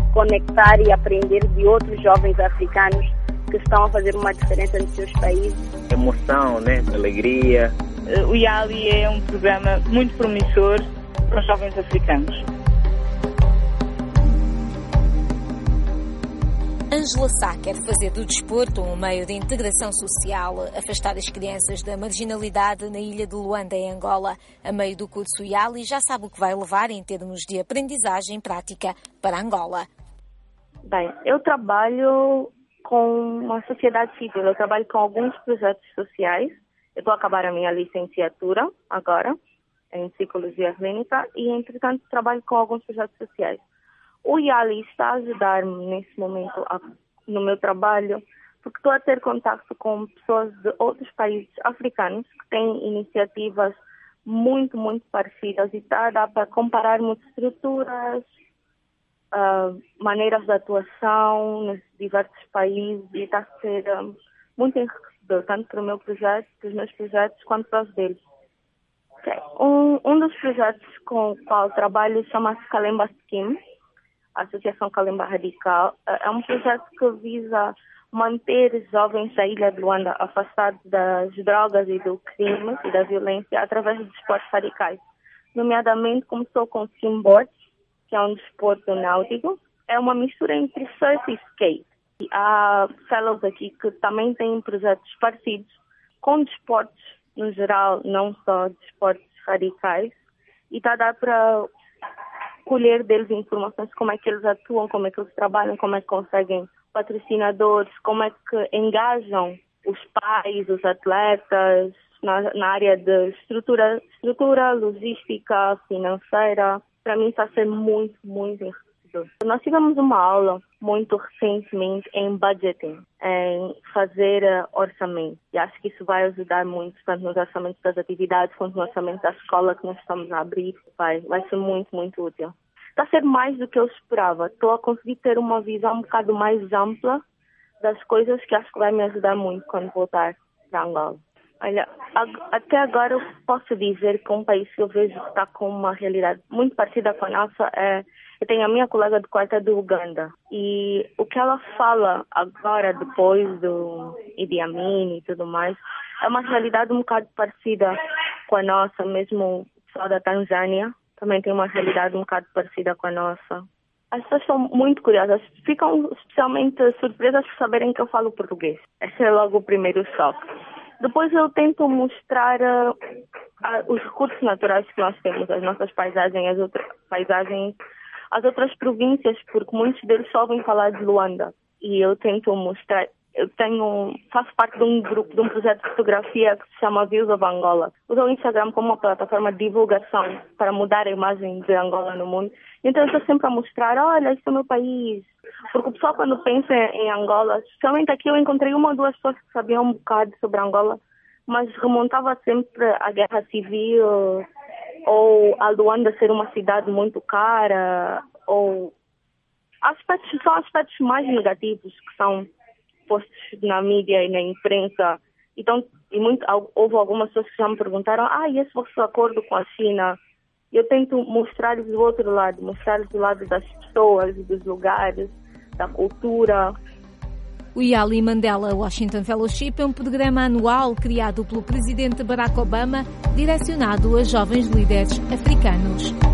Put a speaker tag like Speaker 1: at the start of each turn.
Speaker 1: conectar e aprender de outros jovens africanos que estão a fazer uma diferença nos seus países.
Speaker 2: Emoção, né? Alegria.
Speaker 3: O YALI é um programa muito promissor para os jovens africanos.
Speaker 4: Ângela Sá quer fazer do desporto um meio de integração social, afastar as crianças da marginalidade na ilha de Luanda, em Angola. A meio do curso YALI já sabe o que vai levar em termos de aprendizagem prática para Angola.
Speaker 5: Bem, eu trabalho com uma sociedade civil, eu trabalho com alguns projetos sociais. Eu estou a acabar a minha licenciatura agora, em Psicologia Clínica, e, entretanto, trabalho com alguns projetos sociais. O YALI está a ajudar-me nesse momento no meu trabalho, porque estou a ter contato com pessoas de outros países africanos que têm iniciativas muito, muito parecidas, e dá para compararmos estruturas, maneiras de atuação nos diversos países, e está a ser muito enriquecedor, tanto para o meu projeto, para os meus projetos, quanto para os deles. Um dos projetos com o qual trabalho chama-se Kalemba Scheme, a Associação Kalemba Radical. É um projeto que visa manter jovens da ilha de Luanda afastados das drogas e do crime e da violência através de desportos radicais. Nomeadamente, começou com o skimboard, que é um desporto náutico. É uma mistura entre surf e skate. E há fellows aqui que também têm projetos parecidos com desportos no geral, não só desportos radicais. E está a dar para colher deles informações, como é que eles atuam, como é que eles trabalham, como é que conseguem patrocinadores, como é que engajam os pais, os atletas na área de estrutura, logística, financeira. Para mim está a ser muito, muito enriquecedor. Nós tivemos uma aula muito recentemente em budgeting, em fazer orçamento. E acho que isso vai ajudar muito, tanto nos orçamentos das atividades quanto no orçamento da escola que nós estamos a abrir. Vai ser muito, muito útil. Está a ser mais do que eu esperava. Estou a conseguir ter uma visão um bocado mais ampla das coisas, que acho que vai me ajudar muito quando voltar para Angola. Olha, até agora eu posso dizer que um país que eu vejo que está com uma realidade muito parecida com a nossa é... Eu tenho a minha colega de quarta do Uganda, e o que ela fala agora, depois do Idi Amin e tudo mais, é uma realidade um bocado parecida com a nossa. Mesmo o pessoal da Tanzânia também tem uma realidade um bocado parecida com a nossa. As pessoas são muito curiosas, ficam especialmente surpresas por saberem que eu falo português. Esse é logo o primeiro choque. Depois eu tento mostrar os recursos naturais que nós temos, as nossas paisagens, as outras províncias, porque muitos deles só ouvem falar de Luanda. E eu tento mostrar, faço parte de um grupo, de um projeto de fotografia que se chama Views of Angola. Uso o Instagram como uma plataforma de divulgação para mudar a imagem de Angola no mundo. Então eu estou sempre a mostrar, olha, este é o meu país. Porque o pessoal, quando pensa em Angola, especialmente aqui eu encontrei uma ou duas pessoas que sabiam um bocado sobre Angola, mas remontava sempre à guerra civil, ou a Luanda ser uma cidade muito cara, ou são aspectos mais negativos que são postos na mídia e na imprensa. Então, houve algumas pessoas que já me perguntaram, e esse vosso acordo com a China? Eu tento mostrar-lhes o outro lado, mostrar-lhes o lado das pessoas, dos lugares, da cultura.
Speaker 4: O YALI Mandela Washington Fellowship é um programa anual criado pelo presidente Barack Obama, direcionado a jovens líderes africanos.